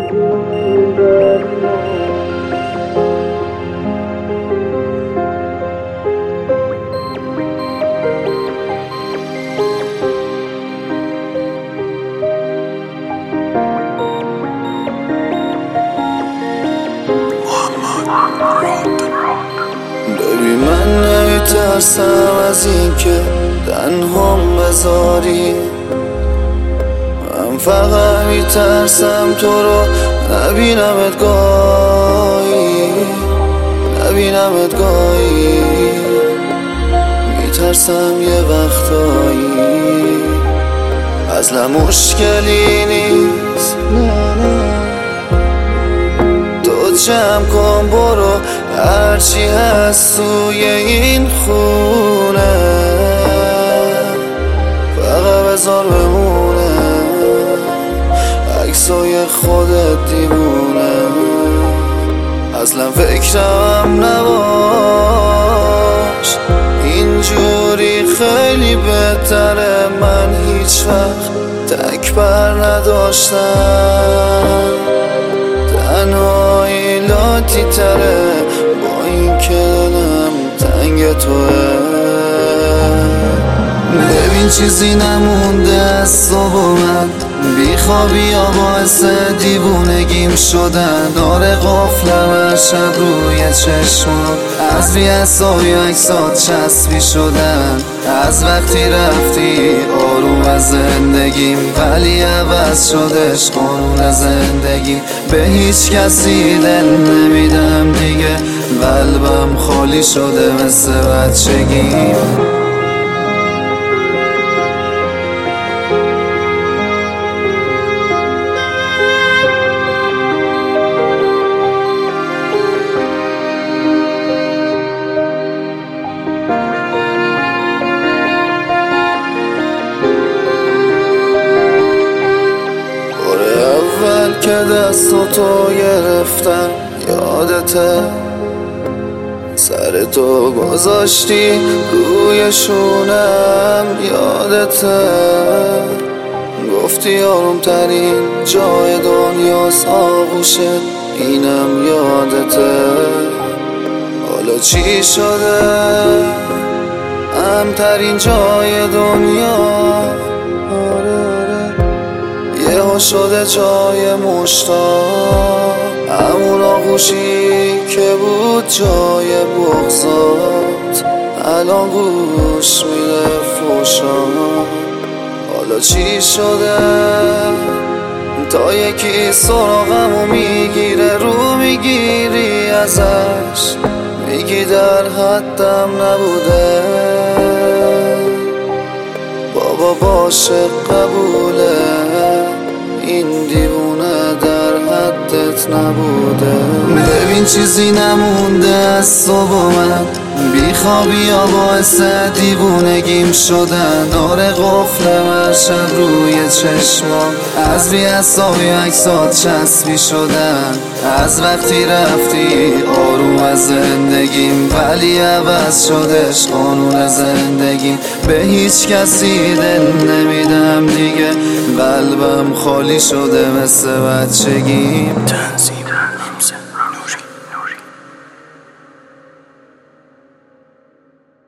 ببین من نمیترسم از این که تنهام بذاری، من فقط میترسم تو رو نبینمت گاهی، نبینمت گاهی. میترسم یه وقتایی اصلا مشکلی نیست، تو جمع کن برو هرچی هست توی این خونه، فقط بذار بمونه عکسای خودت دیوونه. اصلا فکرم نباش اینجوری خیلی بهتره، من هیچ وقت تکبر نداشتم، تنهایی لاتی تره با این که دلم تنگ توه. ببین چیزی نمونده از صبح و من بیخوابی یا باعث دیوونگیم شدن، داره قفلم هر شب روی چشمم، از بی‌عصای عکسات چسبی شدن، از وقتی رفتی آروم از زندگیم، ولی عوض شدش قانون زندگیم. به هیچ کسی دل نمیدم دیگه، قلبم خالی شده مثل بچگیم. که دستاتو گرفتم یادته، سر تو گذاشتی روی شونم یادته، گفتی آروم ترین جای دنیاست آغوشت، اینم یادته. حالا چی شده امترین جای دنیا؟ یهو شده جای مشتاق، همون آغوشی که بود جای بغضات، الان گوش میده فوشا. حالا چی شده تا یکی سراغمو میگیره، رو میگیری ازش میگی در حدم نبوده، بابا باشه قبوله، این دیوونه در حدت نبوده. ببین چیزی نمونده از صبح من بیخوابی یا باعث دیوونگیم شدن، داره قفلم هر شب روی چشمام، از بی‌عصای عکسات چسبی شدن، از وقتی رفتی آروم از زندگیم، ولی عوض شدش قانون زندگیم. به هیچ کسی دل نمیدم دیگه، قلبم خالی شده مثل بچگیم.